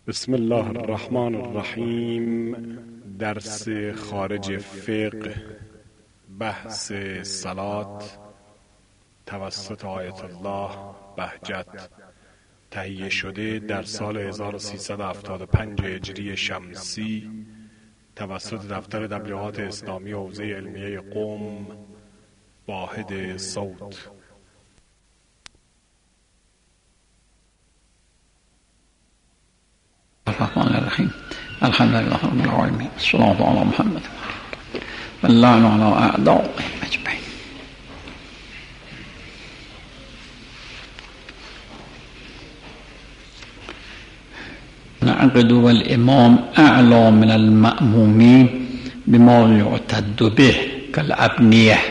بسم الله الرحمن الرحیم. درس خارج فقه، بحث صلات توسط آیت الله بهجت، تهیه شده در سال 1375 هجری شمسی توسط دفتر تبلیغات اسلامی حوزه علمیه قم، واحد صوت. الرحمن الرحیم. الحمد لله رب العالمین. الصلاة علی محمد و اللعن علی اعدائهم اجمعین. نعقد والامام اعلی من المأمومین بما یعتد به كالابنیه.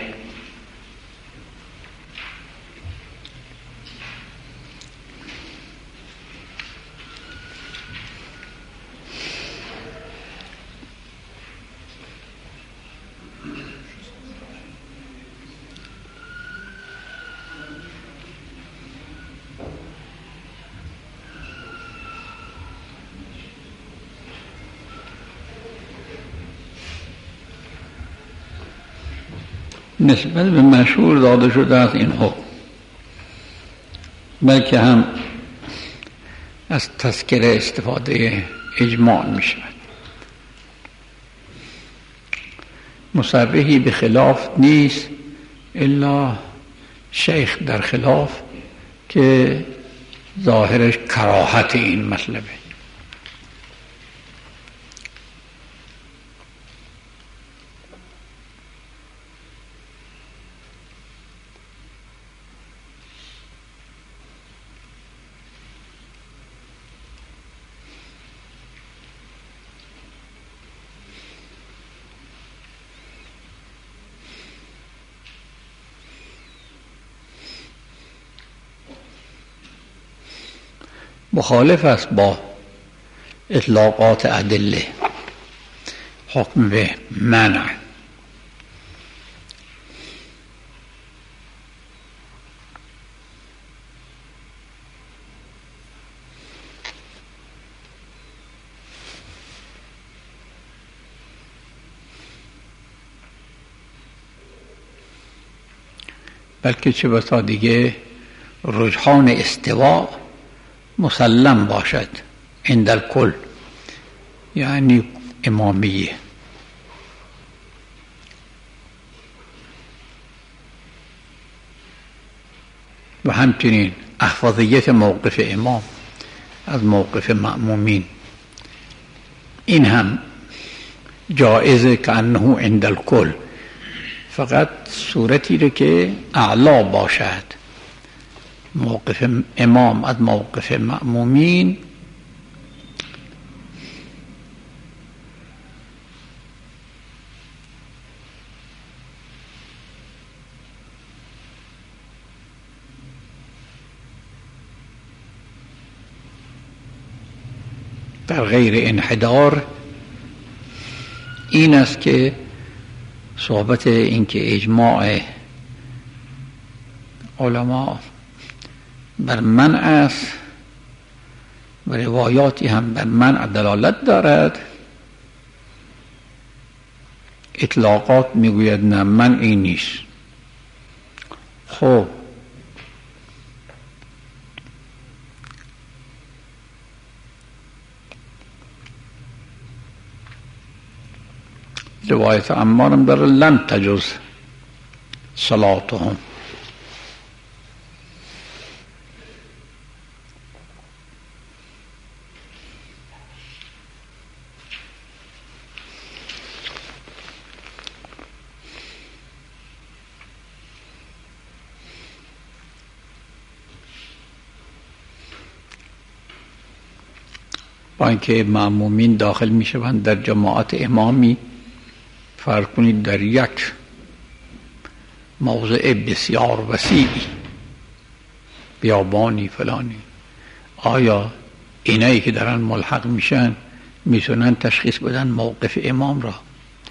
نسبت به مشهور داده شده از این حکم، بلکه هم از تذکره استفاده اجماع می شود. مصرحی به خلاف نیست الا شیخ در خلاف که ظاهرش کراهت این مطلبه. مخالف است با اطلاقات ادله حکم به منع. بلکه چه بسا دیگه رجحان استواء مسلم باشد عند الکل، یعنی امامیه. و همچنین احفظیت موقف امام از موقف مأمومین، این هم جائزه که انه عند الکل، فقط صورتی رو که اعلا باشد موقف امام از موقف مأمومین. در غیر انحدار این است که صحبت این که اجماع علما بر منع است و روایاتی هم بر منع دلالت دارد، اطلاقات میگوید نه منعی نیست. خب روایت عمارم داره لن تجوز صلاتهم. با اینکه مأمومین داخل می شوند در جماعت امامی، فرض کنید در یک موضع بسیار وسیعی، بیابانی فلانی، آیا اینایی که دارن ملحق میشن میتونن تشخیص بدن موقف امام را؟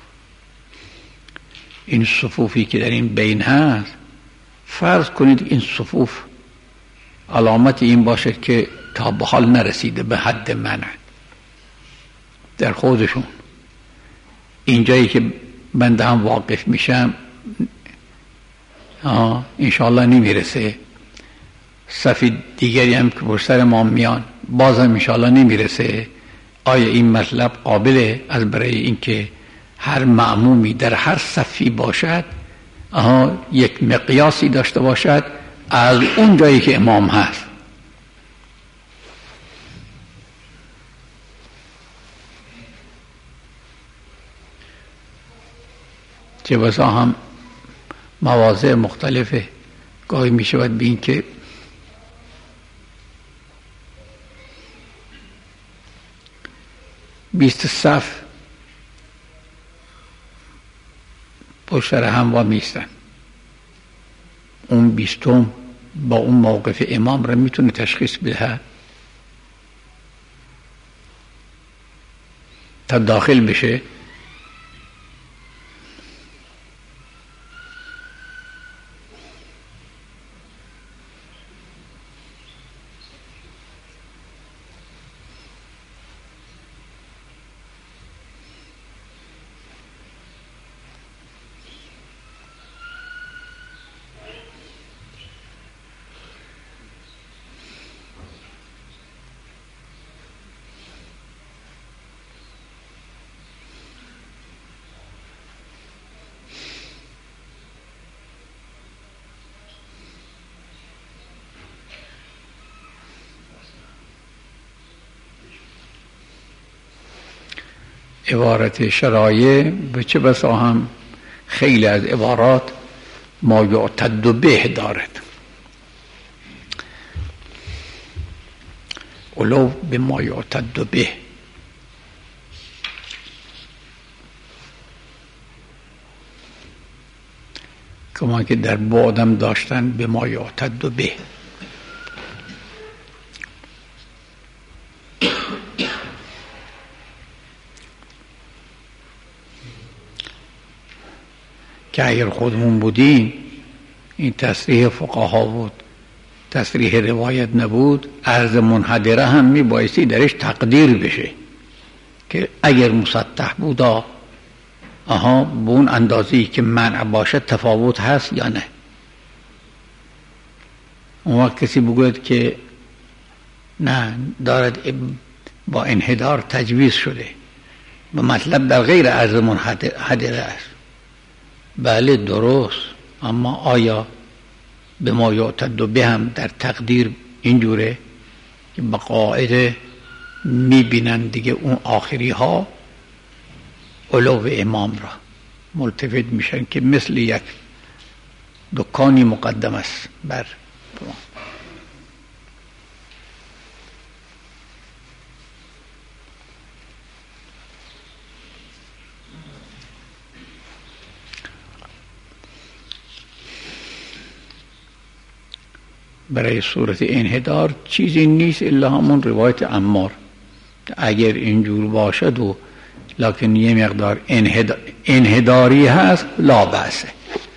این صفوفی که در این بین هست، فرض کنید این صفوف علامت این باشه که تا به حال نرسیده به حد منع، در خودشون. اینجایی که بنده هم واقف میشم انشاءالله نمیرسه، صف دیگری هم که پشت سر ما میان باز هم انشاءالله نمیرسه. آیا این مطلب قابله از برای اینکه هر مأمومی در هر صفی باشد یک مقیاسی داشته باشد از اون جایی که امام هست؟ چه بسا هم مواضع مختلفه گاهی می شود به این که بیست صف پشت سر هم وا میستن، اون بیستم با اون موقف امام را میتونه تشخیص بده تا داخل بشه. عبارت شرایع به چه بسا هم خیلی از عبارات ما یعتد به دارد، ولو به ما یعتد به. کما که در بعدم داشتن به ما یعتد به. که اگر خودمون بودیم این تصریح فقها بود، تصریح روایت نبود، عرض منحدره هم می بایستی درش تقدیر بشه که اگر مسطح بودا به اون اندازه‌ای که منع باشد تفاوت هست یا نه. اون وقت کسی بگوید که نه دارد با انحدار تجویز شده و مطلب در غیر عرض منحدره است، بله درست، اما آیا به ما یعتد به هم در تقدیر اینجوره که به قاعده میبینن دیگه اون آخری ها علو امام را ملتفت میشن که مثل یک دکانی مقدم است بر برای صورت انحدار چیزی نیست الا همون روایت عمار. اگر اینجور باشد و لکن یه مقدار انحداری هست لا بأسه.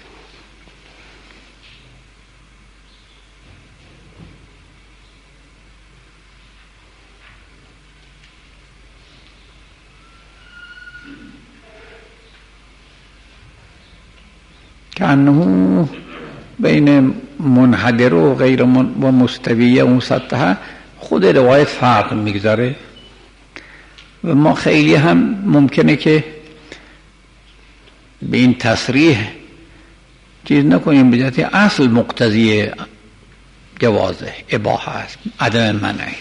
که انه بین منحدر و غیر و مستویه و مسطحه خود روایت فرق میگذاره و ما خیلی هم ممکنه که به این تصریح چیز نکنیم، بجهت اصل مقتضی جوازه اباحه است، عدم منعه،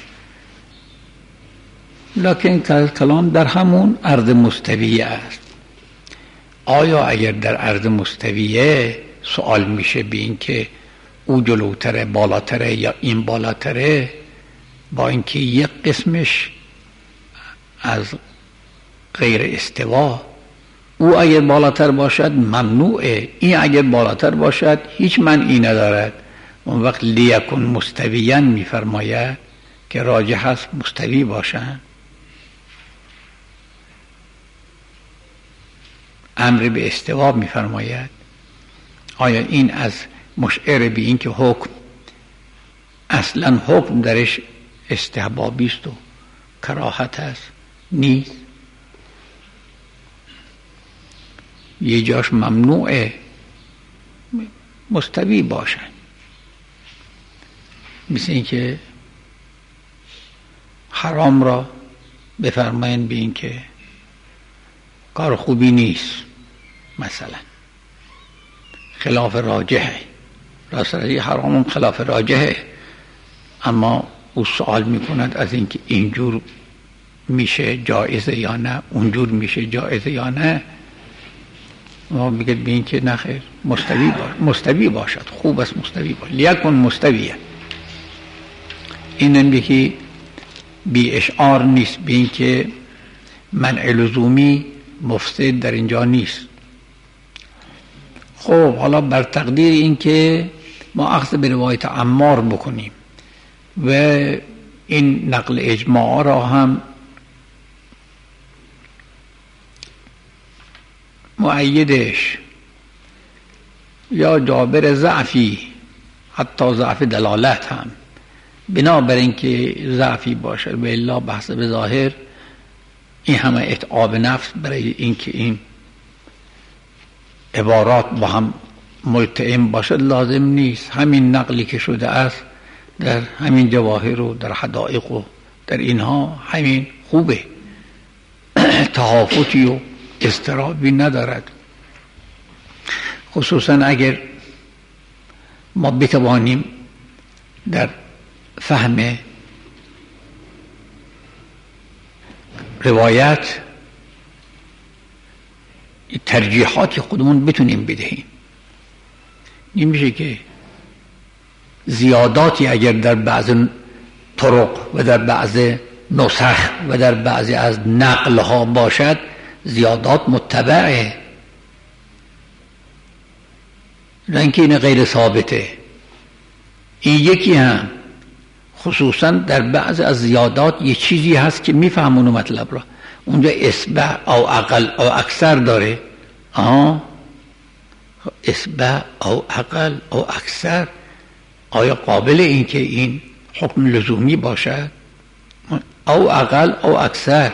لکن کلام در همون عرض مستویه است. آیا اگر در عرض مستویه سوال میشه به این که او جلوتره بالاتره یا این بالاتره، با اینکه یک قسمش از غیر استوا، او اگر بالاتر باشد ممنوعه، این اگر بالاتر باشد هیچ منعی ندارد. اون وقت لیکن مستویاً میفرماید که راجح است مستوی باشند. امر به استوا میفرماید. آیا این از مشعر به این که حکم اصلا حکم درش استحبابی است و کراهت است؟ نیست. یه جاش ممنوعه مستوی باشن. مثل این که حرام را بفرمایند به این که کار خوبی نیست، مثلا خلاف راجحه، راستش حرام خلاف راجحه، اما او سوال میکند از اینکه اینجور میشه جایزه یا نه، اونجور میشه جایزه یا نه. ما بگید به این که نخیر، مستوی باشد، خوب است مستوی باشد، لیکن مستویه. این نمیگه بی اشعار نیست، به این که منع لزومی مفسد در اینجا نیست. خب حالا بر تقدیر این که ما اخذ به روایت عمار بکنیم و این نقل اجماع را هم مؤیدش یا جابر ضعفی، حتی ضعف دلالت هم، بنابراین که ضعفی باشد و الا بحث به ظاهر این همه اتعاب نفس برای اینکه این عبارات با هم ملتئم باشد لازم نیست. همین نقلی که شده است در همین جواهر و در حدائق و در اینها همین خوبه، تهافتی و اضطرابی ندارد. خصوصا اگر ما بتوانیم در فهم روایت ترجیحات خودمون بتونیم بدهیم. نمیشه که زیاداتی اگر در بعض طرق و در بعض نسخ و در بعضی از نقلها باشد زیادات متبعه، نه اینکه این غیر ثابته. این یکی هم خصوصا در بعض از زیادات یه چیزی هست که میفهمون مطلب را، اونجا اصبع او اقل او اکثر داره. اصبع او اقل او اکثر، آیا قابل این که این حکم لزومی باشد؟ او اقل او اکثر.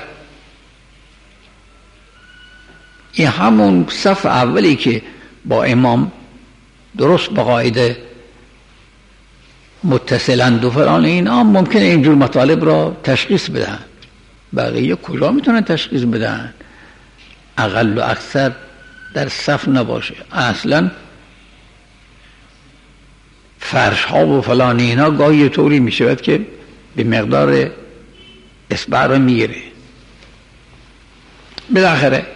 این همون صف اولی که با امام درست به قاعده متصلند و فلان، اینا ممکنه اینجور مطالب را تشخیص بدن، بقیه کجا میتونن تشخیص بدن؟ اقل و اکثر در صف نباشه. اصلا فرش ها و فلان اینا گاهی طوری میشود که به مقدار اصبع را میگیره. بالاخره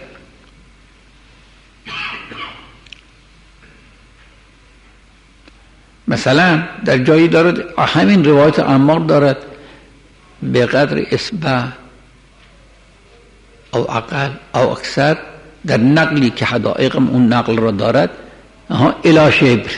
مثلا در جایی دارد، همین روایت عمار دارد به قدر اصبع او اقل او اکثر، در نقلی که حدائق اون نقل را دارد الی شبر.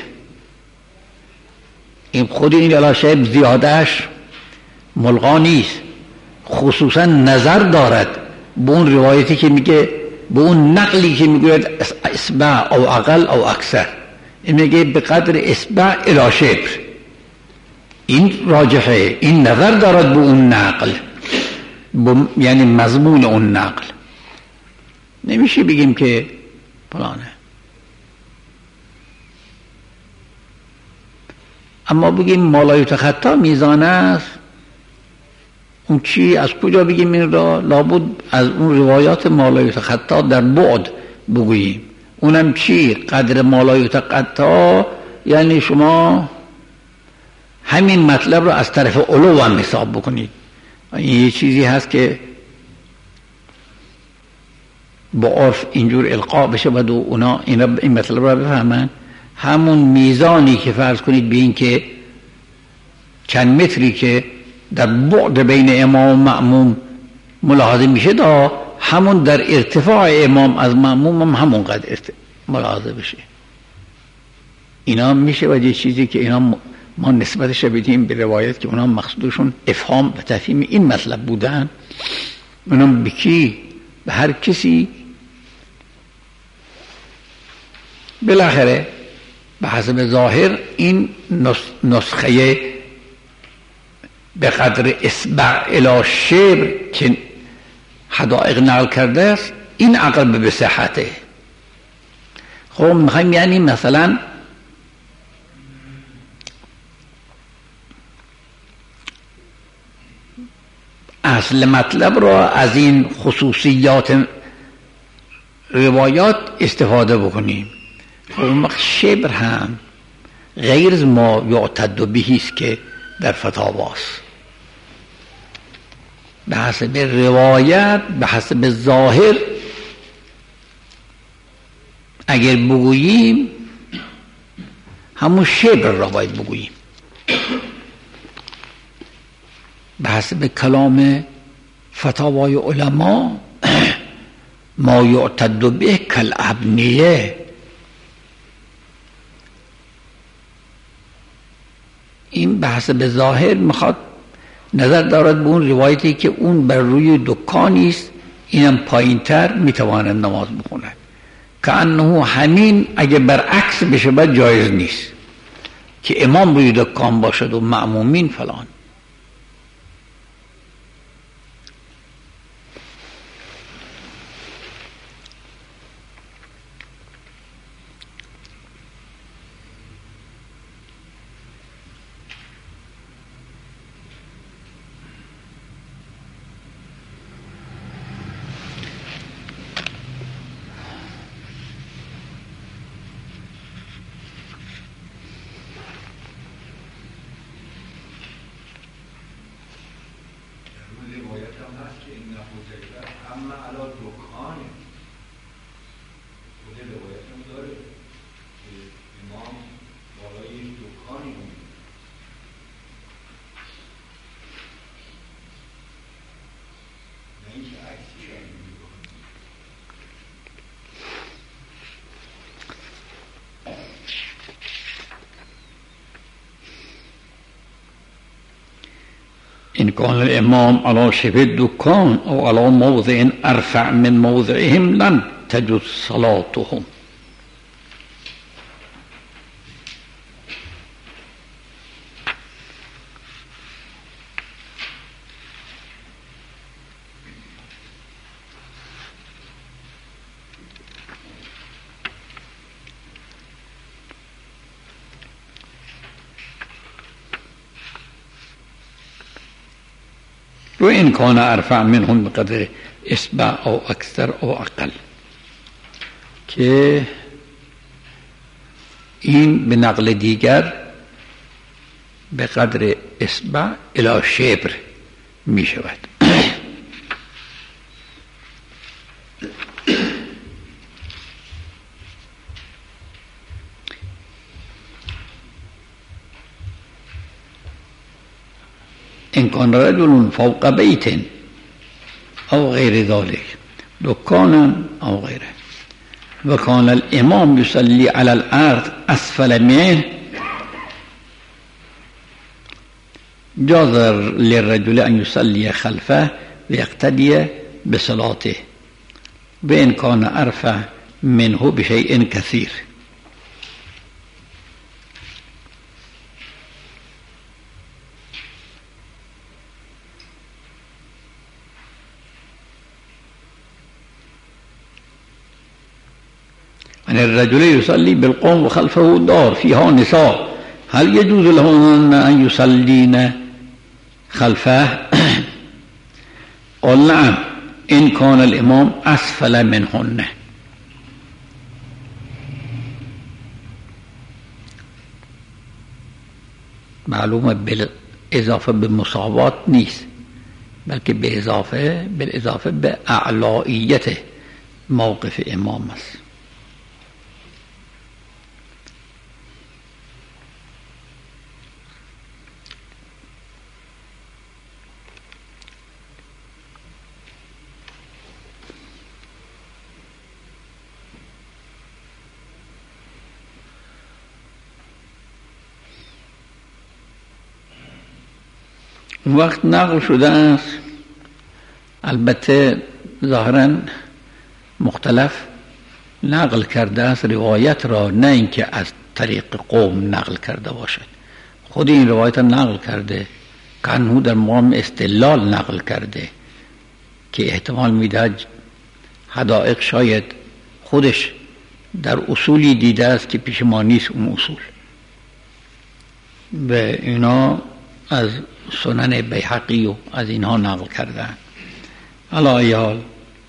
این خود این الی شبر زیادهش ملغا نیست، خصوصا نظر دارد به اون روایتی که میگه، به اون نقلی که میگوید اصبع او اقل او اکثر، این میگه به قدر اصبع الی شبر. این راجحه، این نظر دارد به اون نقل، یعنی مضمون اون نقل. نمیشه بگیم که فلانه. اما بگیم مالا یتخطا میزان است، اون چی؟ از کجا بگیم این را؟ لابد از اون روایات مالا یتخطا در بعد بگوییم. اونم چی؟ قدر مالا یتخطا یعنی شما همین مطلب را از طرف علو هم حساب بکنید. این یه چیزی هست که با عرف اینجور القا بشه و اونا این مطلب را بفهمن. همون میزانی که فرض کنید به این که چند متری که در بعد بین امام و مأموم ملاحظه میشه، دا همون در ارتفاع امام از مأموم هم همون قدر ملاحظه بشه. اینا میشه و یه چیزی که اینا ما نسبتش بدیم به روایت که اونا مقصودشون افهام و تفهیم این مطلب بودن. اونا به کی؟ به هر کسی. بالاخره به حسب ظاهر این نسخه به قدر اصبع الی شبر که حدائق نقل کرده است، این اقرب به صحته. خب میخوایم یعنی مثلا اصل مطلب را از این خصوصیات روایات استفاده بکنیم. خب شبر هم غیر از ما یعتد بهی است که در فتاواست، به حسب روایت، به حسب ظاهر اگر بگوییم همون شبر را باید بگوییم. به حسب کلام فتاوای علما ما یعتد به کالابنیه، این به حسب ظاهر میخواد نظر دارد به اون روایتی که اون بر روی دکانی است، اینم پایین تر میتواند نماز بخوند، که انه همین اگه برعکس بشه بعد جایز نیست که امام روی دکان باشد و مأمومین فلان. إن كان الإمام على شبه الدكان أو على موضع أرفع من موضعهم لن تجوز صلاتهم. وإن كان أرفع منهم بقدر إصبع أو أكثر أو أقل، که این به نقل دیگر به قدر اصبع الی شبر می شود. إن كان رجل فوق بيت أو غير ذلك دكانا أو غيره وكان الإمام يصلي على الأرض أسفل منه جاز للرجل أن يصلي خلفه ويقتدي بصلاته وإن كان أرفع منه بشيء كثير. أن الرجل يصلي بالقوم وخلفه دار فيها نساء هل يجوز لهن أن يصلين خلفه؟ قال نعم إن كان الإمام أسفل منهن. معلومة بالإضافة بالمساواة نیست، بلکه بالإضافة بأعلائيته موقف امام است. اون وقت نقل شده است، البته ظاهرا مختلف نقل کرده است روایت را، نه اینکه از طریق قوم نقل کرده باشد. خود این روایت نقل کرده، کانه در مقام استدلال نقل کرده که احتمال میدهد حدائق شاید خودش در اصولی دیده است که پیش ما نیست اون اصول. به اینا از سنن بیهقی و از اینها نقل کردن. الایال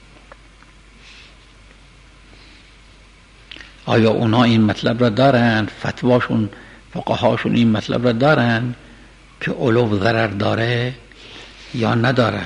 آیا اونا این مطلب را دارن؟ فتواشون فقهاشون این مطلب را دارن که علو ضرر داره یا ندارن؟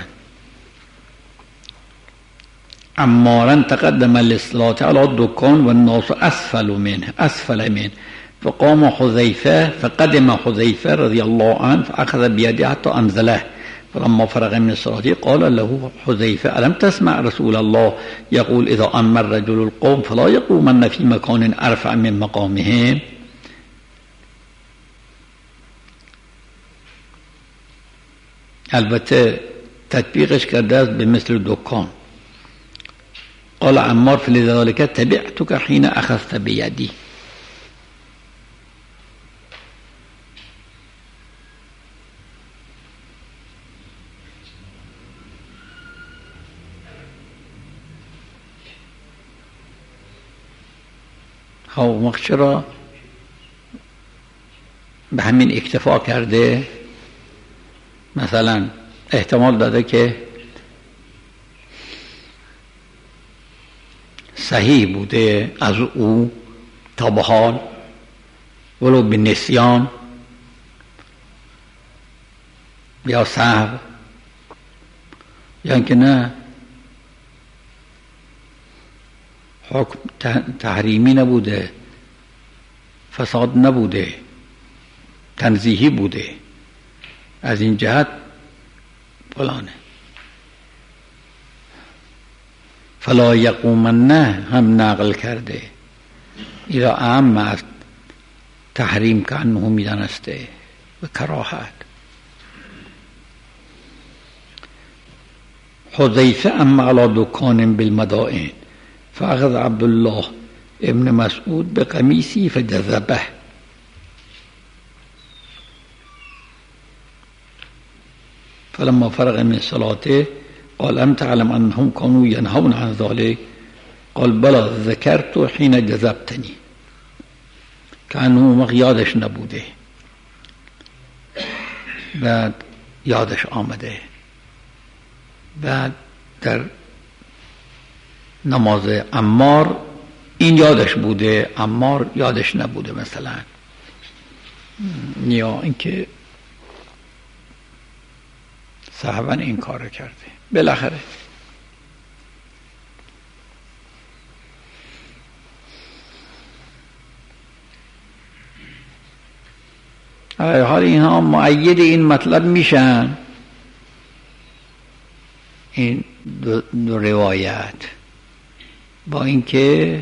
عمارا تقدم الاصلاة على دکان و الناس اسفل منه فقام حذیفه فقدم حذیفه رضی الله عنه فاخذ بیده حتی انزله فلما فرغ من الصلاة قال له حذیفه الم تسمع رسول الله يقول اذا امر رجل القوم فلا يقومن في مكان ارفع من مقامهم. البته تطبیقش کرده است به مثل دکان. قال عمار فلذلك تبعتك حين اخذت بيدي. ها چرا به همین اکتفا کرده؟ مثلا احتمال داده که صحیح بوده از او تا به حال ولو به نسیان یا سهو، یا اینکه نه حکم تحریمی نبوده، فساد نبوده، تنزیهی بوده، از این جهت فلانه. فلا یقومن هم نقل کرده، ایرا اعم است تحریم که انه میدانسته و کراهت. حذیفه اما علی دکان بالمدائن فاخذ عبدالله ابن مسعود بقمیسی فجذبه. فلما فرغ من صلاته قال ام تعلم انهم كانوا ينهون عن ذلك قال بلا ذكرت حين جذبتني. كانوا یادش نبوده، بعد یادش آمده، بعد در نماز عمار این یادش بوده، عمار یادش نبوده مثلا، یا اینکه صحبا این کار کرده. بالاخره حال اینها مؤید این مطلب میشن، این دو روایت، با اینکه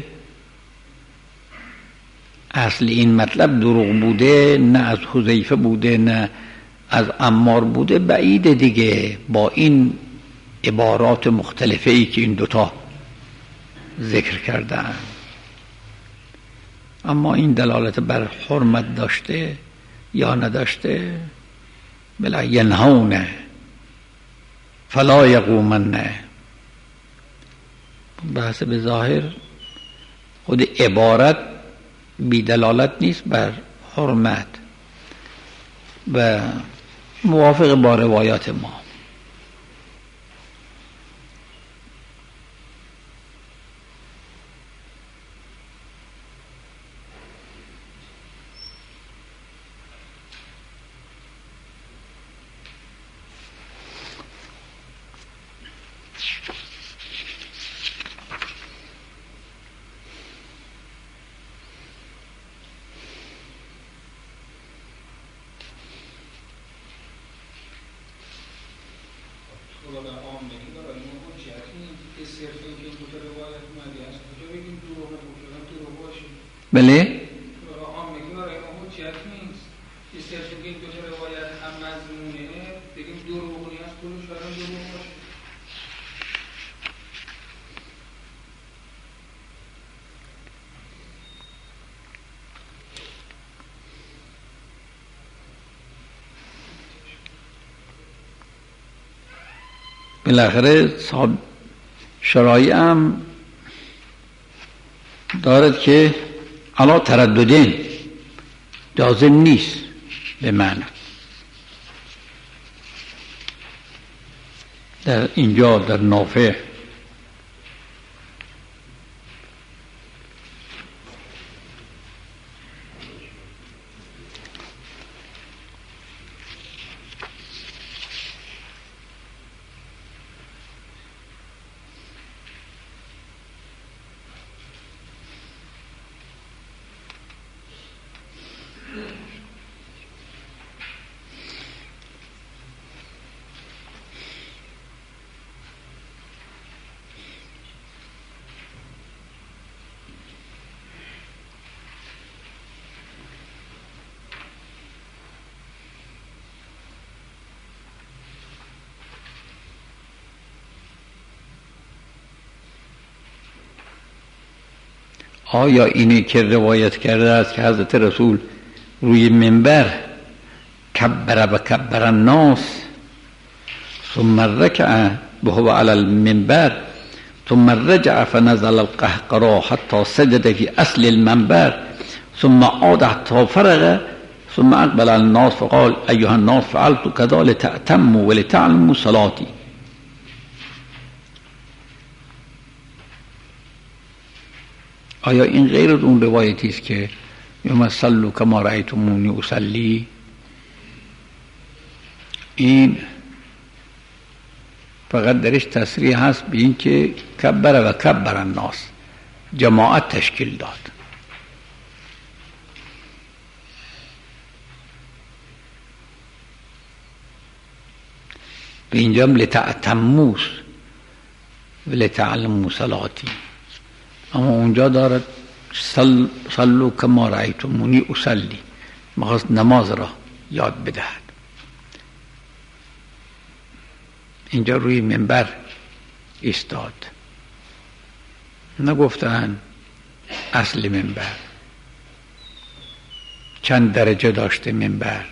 اصل این مطلب دروغ بوده، نه از حذیفه بوده نه از عمار بوده، بعیده دیگه، با این عبارات مختلفه ای که این دوتا ذکر کردن. اما این دلالت بر حرمت داشته یا نداشته؟ بلا ینهونه فلا یقومن. بحث به ظاهر خود عبارت بی دلالت نیست بر حرمت و موافق با روایات ما. بله بالاخره صاحب شرایع هم دارد که علا ترددین لازم نیست به معنی. در اینجا در نافع آیا اینی که روایت کرده است که حضرت رسول روی منبر کبر و کبر الناس ثم رکع وهو على المنبر ثم رجع فنزل القهقرى حتى سجد في اصل المنبر ثم عاد حتى فرغ ثم اقبل الناس فقال ايها الناس فعلت كذا لتأتموا ولتعلموا صلاتي. آیا این غیر از اون روایتی است که یوم صلوا کما رأیتمونی اصلی؟ این فقط درش تصریح هست به این که کبر و کبر الناس، جماعت تشکیل داد. به اینجا لتأتموا و لتعلموا صلاتی، اما اونجا دارد صلوا کما رأیتمونی اصلی، می‌خواست نماز را یاد بدهد. اینجا روی منبر ایستاد، نگفتن اصل منبر، چند درجه داشته منبر.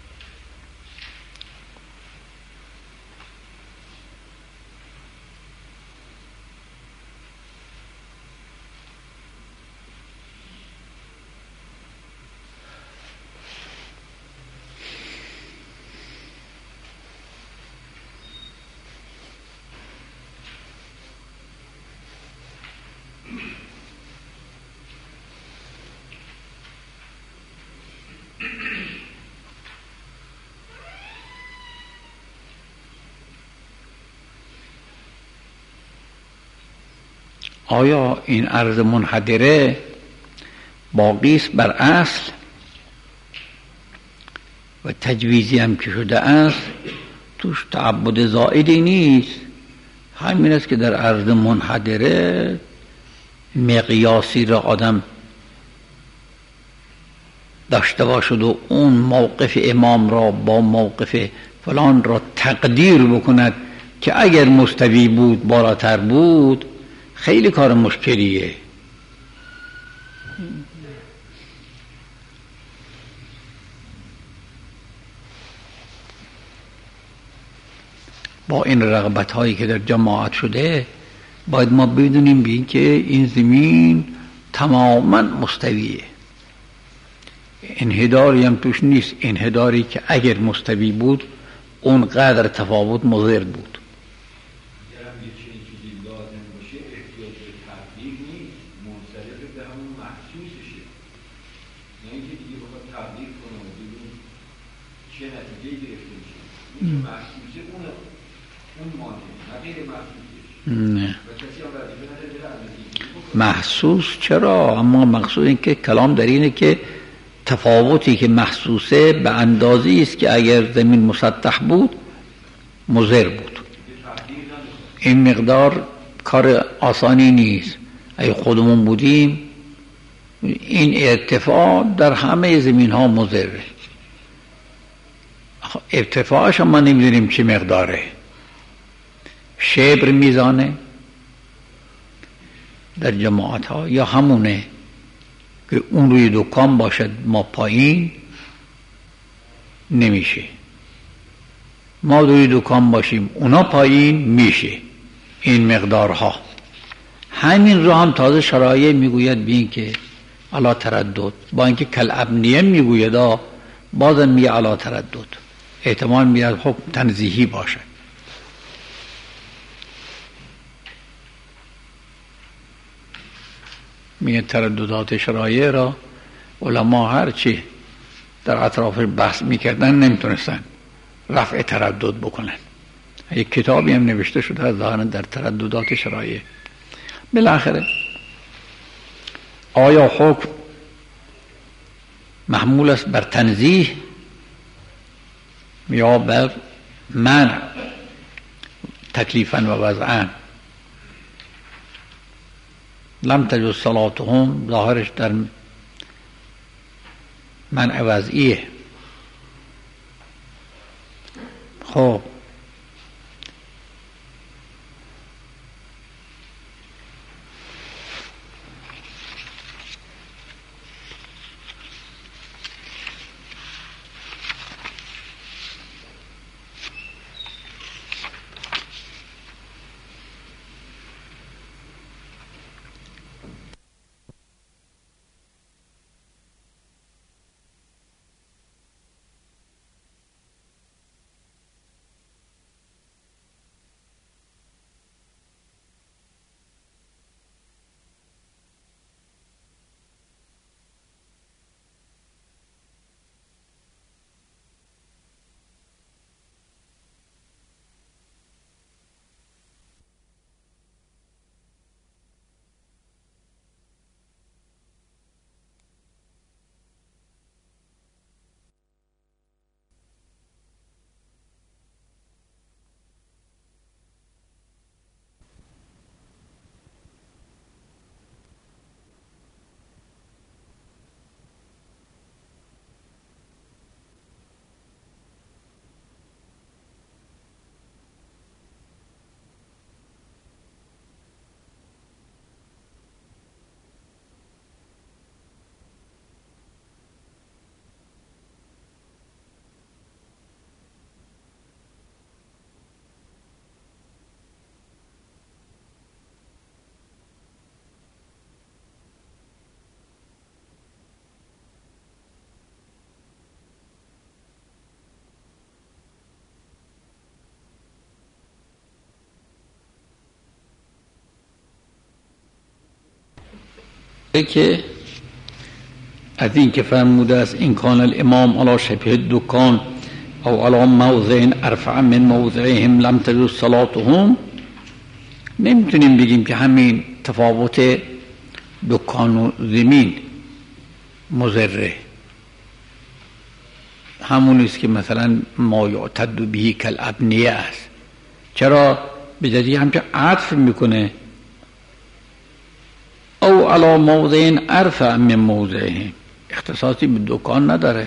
آیا این عرض منحدره باقی است بر اصل و تجویزی هم که شده است، توش تعبد زائدی نیست؟ همین است که در عرض منحدره مقیاسی را آدم داشته باشد و اون موقف امام را با موقف فلان را تقدیر بکند که اگر مستوی بود بالاتر بود، خیلی کار مشکلیه. با این رغبت هایی که در جماعت شده باید ما بدونیم بین که این زمین تماما مستویه، انحداری هم توش نیست. انحداری که اگر مستوی بود اون قدر تفاوت مضر بود. نه محسوس چرا؟ اما مقصود این که کلام در اینه که تفاوتی که محسوسه به اندازی است که اگر زمین مسطح بود مضر بود. این مقدار کار آسانی نیست. اگه خودمون بودیم این ارتفاع در همه زمین ها مضره. ارتفاعش ما نمیدونیم چه مقداره، شبر میزانه در جماعت ها یا همونه که اون روی دکان باشد ما پایین نمیشه، ما روی دکان باشیم اونا پایین میشه. این مقدارها همین رو هم تازه شرایع میگوید بین که علا تردد، با اینکه کالابنیه میگوید بازم میگه علا تردد، احتمال میاد حکم تنزیهی باشه. میگه ترددات شرایع را علما هرچی در اطراف بحث میکردن نمیتونستن رفع تردد بکنن. یک کتابی هم نوشته شده از ظاهرا در ترددات شرایع. بالاخره آیا حکم محمول است بر تنزیه یا بر منع تکلیفاً و وضعاً؟ لم تجوز صلاتهم ظاهرش در منع وضعیه. خب که از این که فرموده است این کان الامام علی شبه دکان او علی موضع ارفع من موضعهم لم تجوز صلاتهم، نمیتونیم بگیم که همین تفاوت دکان و زمین مضره، همون است که مثلا ما یعتد به کالابنیه است. چرا؟ به جدی همچه عطف میکنه او علی موضع ارفع من موضعهم، اختصاصی به دکان نداره،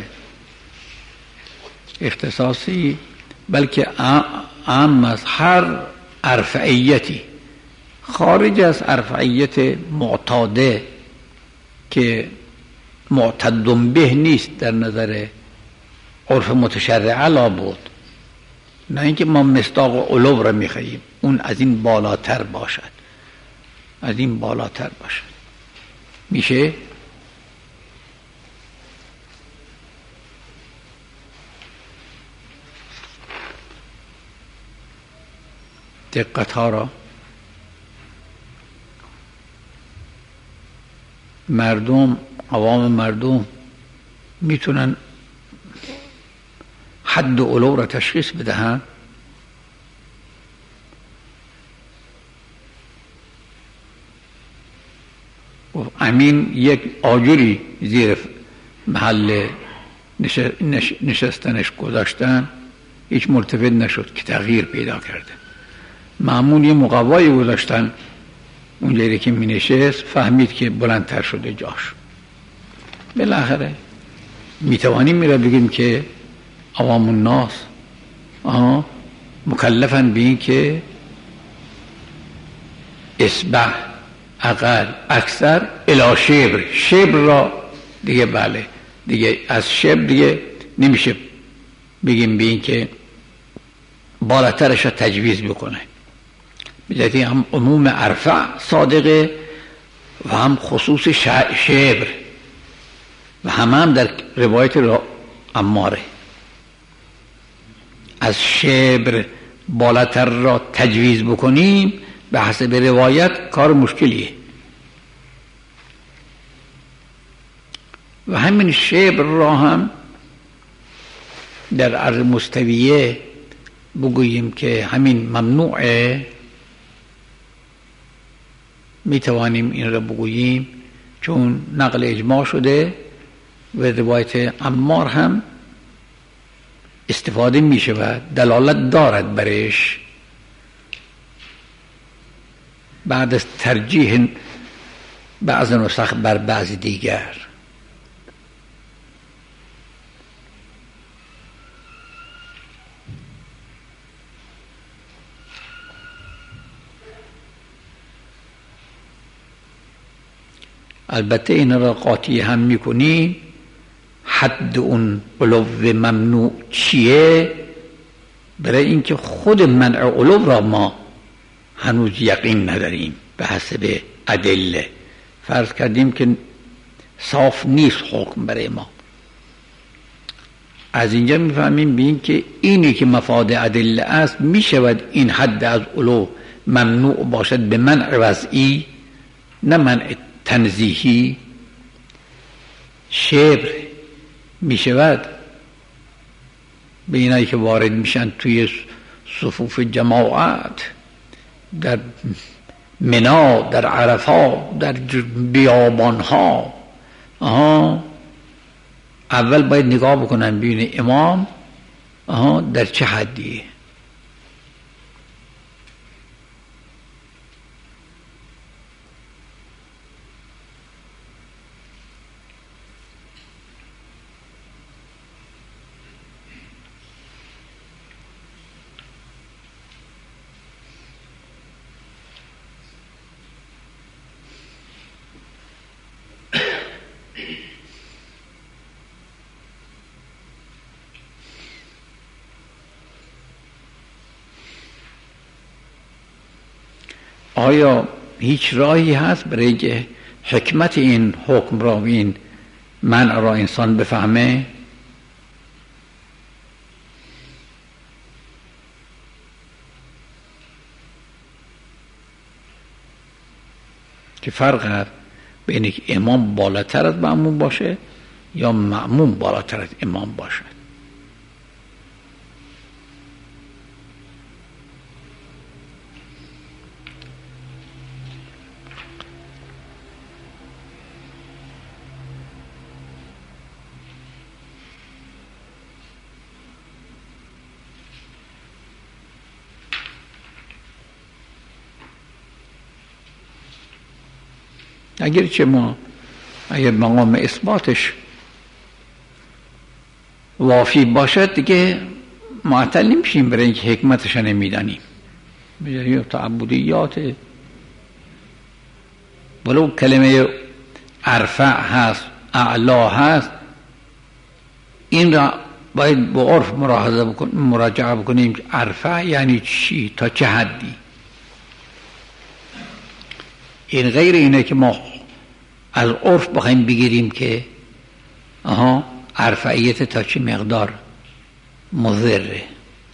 اختصاصی بلکه عام از هر ارفعیتی خارج از ارفعیت معتاده که معتد به نیست در نظر عرف متشرعه لا بود، نه اینکه ما مصداق علو را میخواهیم، اون از این بالاتر باشد، از این بالاتر باشد. میشه دقت ها را مردم، عوام مردم میتونن حد علو را تشخیص بدهن؟ امین یک آجری زیر محل نشستنش گذاشتن، هیچ ملتفت نشد که تغییر پیدا کرده. معمول یه مقوایی گذاشتن اونجایی که می نشست، فهمید که بلندتر شده جاش. بالاخره می توانیم می را بگیم که عوام الناس مکلفن به این که اصبع اقل اکثر الی شبر را دیگه بله دیگه از شبر دیگه نمیشه بگیم به این که بالاترش را تجویز بکنه. بجهتی هم عموم ارفع صادقه و هم خصوص شبر و هم در روایت عماره. از شبر بالاتر را تجویز بکنیم به حسب روایت کار مشکلیه. و همین شبر را هم در عرض مستویه بگوییم که همین ممنوعه، می توانیم این را بگوییم چون نقل اجماع شده و روایت عمار هم استفاده می شود، دلالت دارد برش بعد از ترجیح بعض نسخ بر بعض دیگر. البته این را قاطی هم میکنیم حد اون علو ممنوع چیه، برای اینکه خود منع علو را ما هنوز یقین نداریم به حسب ادله. فرض کردیم که صاف نیست حکم برای ما. از اینجا میفهمیم بین که اینی که مفاد ادله است میشود این حد از علو ممنوع باشد به منع وضعی نه منع تنزیهی. شبر می شود به اینایی که وارد میشن توی صفوف جماعت در منا، در عرفات، در بیابانها، اول باید نگاه بکنن ببینه امام در چه حدیه. آیا هیچ راهی هست برای که حکمت این حکم را، این منع را انسان بفهمه؟ که فرق هست بین که امام بالاتر از مأموم باشه یا مأموم بالاتر از امام باشه. اگرچه ما اگر مقام اثباتش وافی باشد دیگه معطل نمیشیم برای اینکه حکمتش نمیدانیم. بجای تعبدیات ولو کلمه ارفع هست، اعلا هست، این را باید با عرف مراجعه بکنیم که ارفع یعنی چی، تا چه حدی. این غیر اینه که ما از عرف بخوایم بگیریم که ارفعیت تا چه مقدار مضره.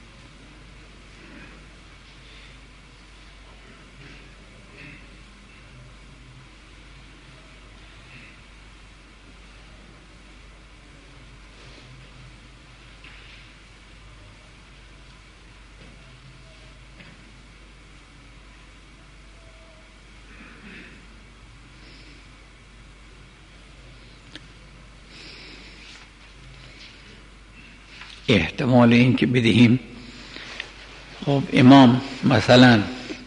احتمال این که بدهیم خب امام مثلا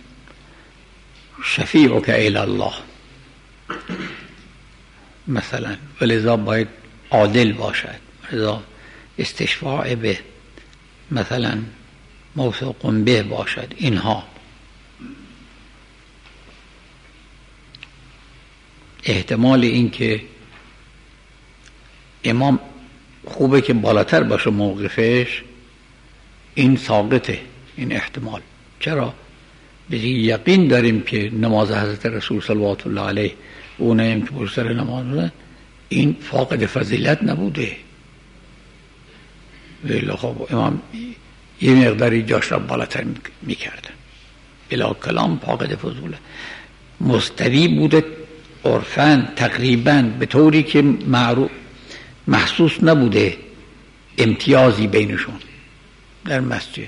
شفیعک الی الله مثلا، ولذا باید عادل باشد، ولذا استشفاع به مثلا موثوق به باشد. اینها احتمال این که امام خوبه که بالاتر باشه موقفش، این ساقطه این احتمال. چرا؟ به یقین داریم که نماز حضرت رسول صلوات الله علیه اونایی که پشت سر نماز بودن این فاقد فضیلت نبوده. ولی خب امام یه مقداری جاش را بالاتر میکردن، بلا کلام فاقد فضوله مستوی بوده عرفاً تقریباً، به طوری که معروف محسوس نبوده امتیازی بینشون در مسجد.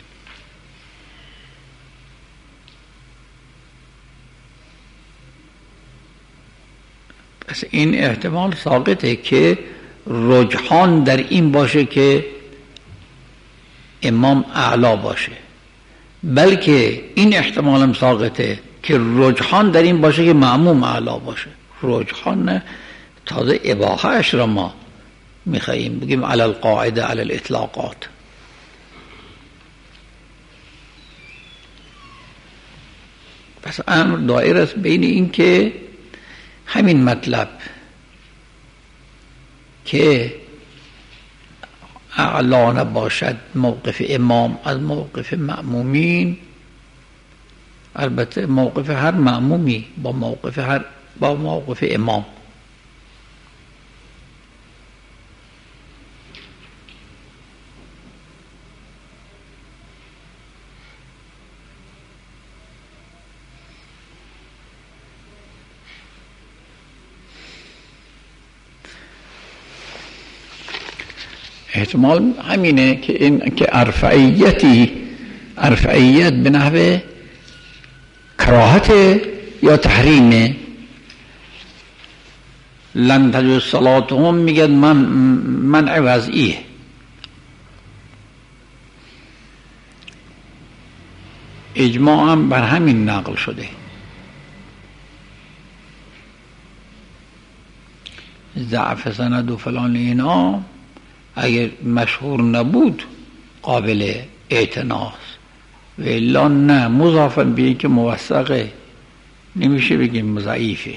پس این احتمال ساقطه که رجحان در این باشه که امام اعلا باشه، بلکه این احتمال هم ساقطه که رجحان در این باشه که مأموم اعلا باشه. رجحان نه، تازه اباحه‌اش را ما میخواییم بگیم علی القاعده علی الاطلاقات. پس امر دایر است بین این که همین مطلب که اعلا نباشد موقف امام از موقف مأمومین، البته موقف هر مأمومی با موقف امام. احتمال همینه که این که ارفعیت به نحو کراهت یا تحریمه. لن تجوز صلاتهم میگن منع وضعیه. اجماع هم بر همین نقل شده. ضعف سند و فلان اینا اگر مشهور نبود قابل اعتناست، و الا نه مضافا به که موثقه نمیشه بگیم ضعیفه.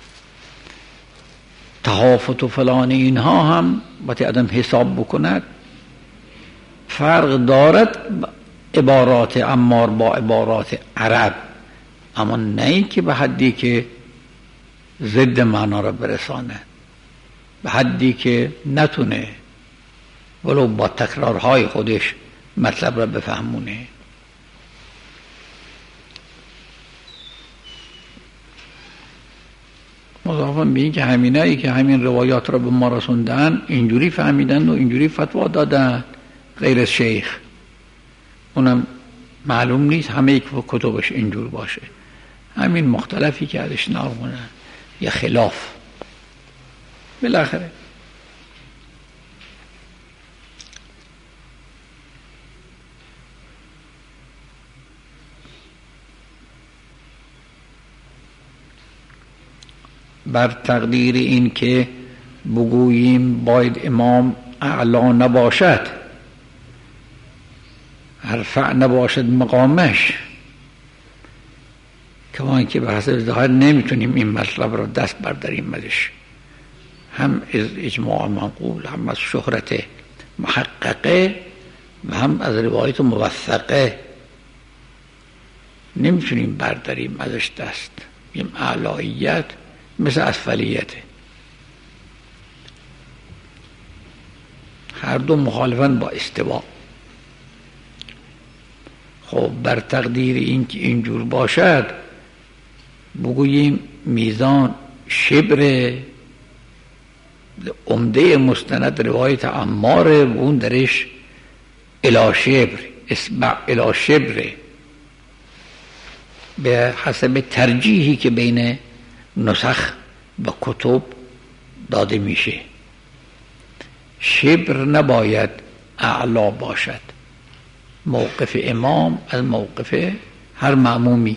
تهافت و فلان اینها هم باید آدم حساب بکند، فرق دارد عبارات عمار با عبارات عرب، اما نه این که به حدی که ضد معنا را برسانه، به حدی که نتونه ولو با تکرارهای خودش مطلب را بفهمونه. مضافاً به این که همینایی که همین روایات را به ما رسوندن اینجوری فهمیدن و اینجوری فتوا دادن غیر از شیخ، اونم معلوم نیست همه یک کتبش اینجور باشه، همین مختلفی که ازش نارمونه یا خلاف بالاخره. بر تقدیر این که بگوییم باید امام اعلا نباشد، ارفع نباشد مقامش، کمان که به حسب ظاهر نمیتونیم این مطلب را دست برداریم ازش، هم از اجماع منقول، هم از شهرت محققه و هم از روایت موثقه نمیتونیم برداریم ازش دست. این اعلاییت مثل اسفلیته، هر دو مخالفن با استوا. خب بر تقدیر این که اینجور باشد بگوییم میزان شبر عمده مستند روایت عمار و اون درش الی شبر، اسبع الی شبر، به حسب ترجیحی که بین نسخ و کتب داده میشه. شبر نباید اعلا باشد، موقف امام از موقف هر مأمومی.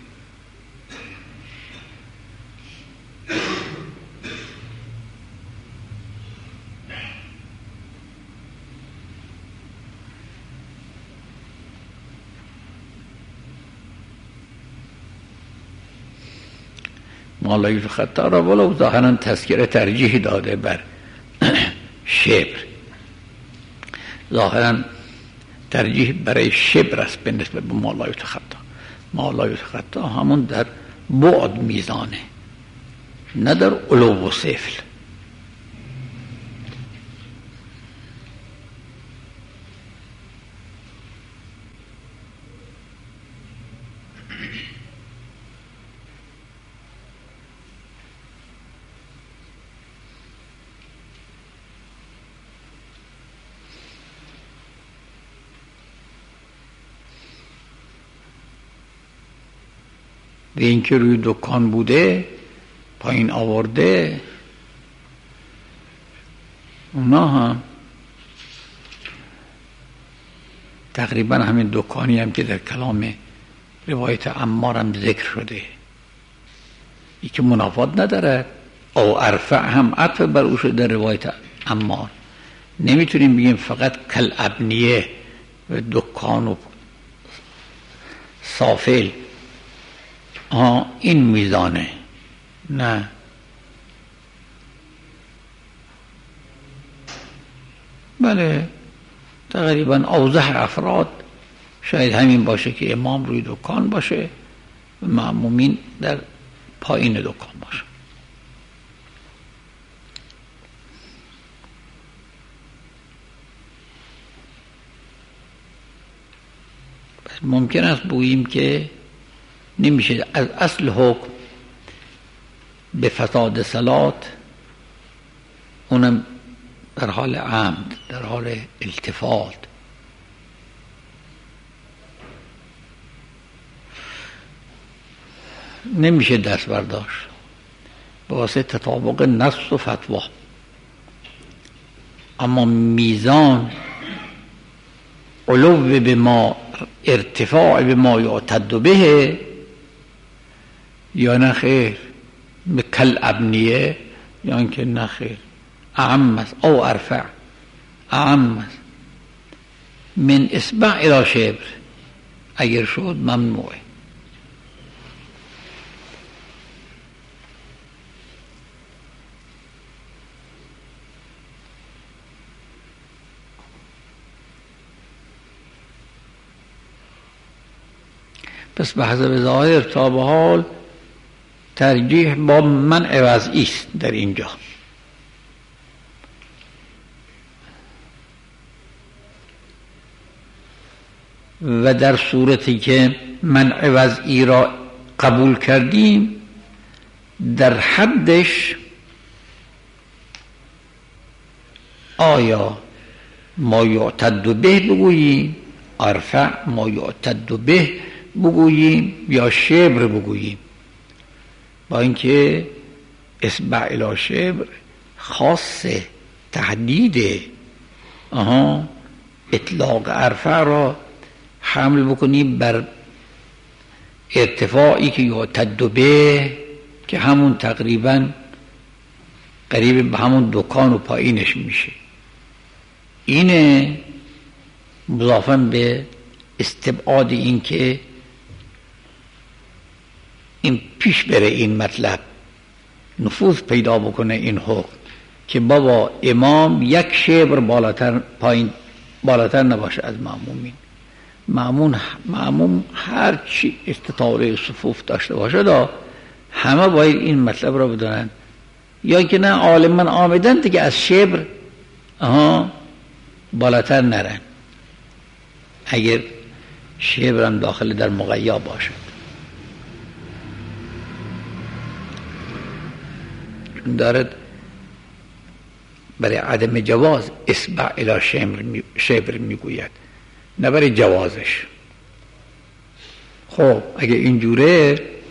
مالای خطا را ولو ظاهرا تذکره ترجیح داده بر شبر، ظاهرا ترجیح برای شبر است به نسبت به مالای خطا، ما لا یتخطا همون در بعد میزانه، نه در علو و سفل. و اینکه روی دکان بوده پایین آورده، اونا هم تقریبا همین دکانی هم که در کلام روایت عمار هم ذکر شده، ای که منافات نداره. او ارفع هم عطف بر او شده در روایت عمار. نمیتونیم بگیم فقط کل ابنیه و دکان و سافل این میزانه، نه. بله تقریبا اوضح افراد شاید همین باشه که امام روی دکان باشه و مأمومین در پایین دکان باشه. ممکن است بگوییم که نمیشه از اصل حکم به فساد صلات، اونم در حال عمد، در حال التفات، نمیشه دست برداشت به واسه تطابق نص و فتوا. اما میزان علو به ما، ارتفاع به ما یعتد به، یا نه خیر به کل ابنیه، یا اینکه نه خیر اعم است او ارفع، اعم است من اصبع الی شبر، اگر شد ممنوعه. پس به حسب ظاهر تا به حال ترجیح با منع وضعی است در اینجا. و در صورتی که منع وضعی را قبول کردیم، در حدش آیا ما یعتد به بگوییم، ارفع ما یعتد به بگوییم، یا شبر بگوییم. با اینکه اصبع الی شبر خاص تحدید اطلاق ارفع را حمل بکنیم بر ارتفاعی که یعتد به، که همون تقریبا قریب به همون دکان و پایینش میشه. اینه مضافاً به استبعاد این که این پیش بره، این مطلب نفوذ پیدا بکنه این حکم که بابا امام یک شبر بالاتر نباشه از مأمومین. مأموم هر چی استطاعه صفوف داشته باشه همه باید این مطلب را بدونن، یا که نه عالمان آمدن دیگه از شبر بالاتر نرن، اگر شبر هم داخل در مقیا باشد. دارد برای عدم جواز اصبع الی شبر میگوید، نه برای جوازش. خب اگه اینجوره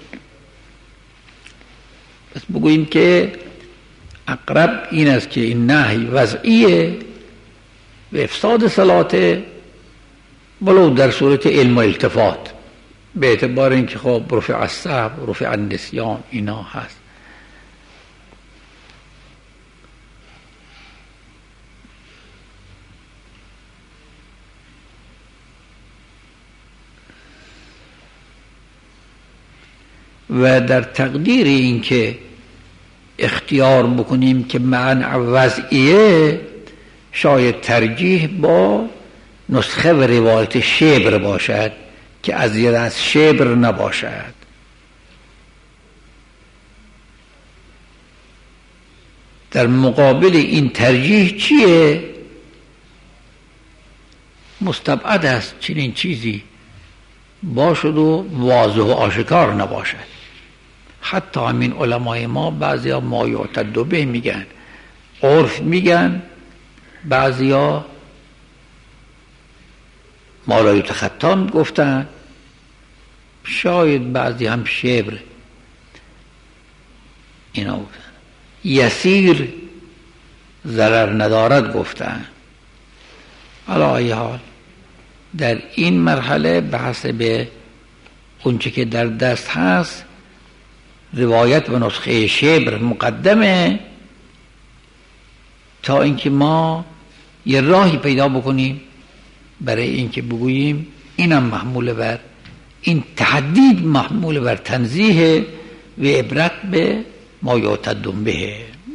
پس بگوییم که اقرب این است که این نهی وضعیه و افساد صلاته، ولو در صورت علم و التفات، به اعتبار اینکه خب رفع السهو، رفع النسیان اینا هست. و در تقدیر این که اختیار بکنیم که معنی وضعیه، شاید ترجیح با نسخه و روایت شبر باشد که ازید از شبر نباشد. در مقابل این ترجیح چیه؟ مستبعد است چنین چیزی باشد و واضح و آشکار نباشد. حتی همین علمای ما بعضی ها ما یعتد به میگن، عرف میگن، بعضی ها ما لا یتخطا گفتن، شاید بعضی هم شبر اینا گفتن، یسیر ضرر ندارد گفتن. علی ای حال در این مرحله بحث به اونچه که در دست هست روایت و نسخه شبر مقدمه تا اینکه ما یه راهی پیدا بکنیم برای اینکه بگوییم اینم محمول بر این تحدید، محمول بر تنزیه و عبرت به ما یعتد به.